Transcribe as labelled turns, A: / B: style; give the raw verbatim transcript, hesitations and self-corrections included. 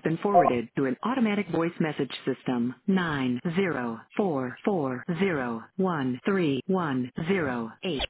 A: been forwarded to an automatic voice message system. nine zero four four zero one three one zero eight.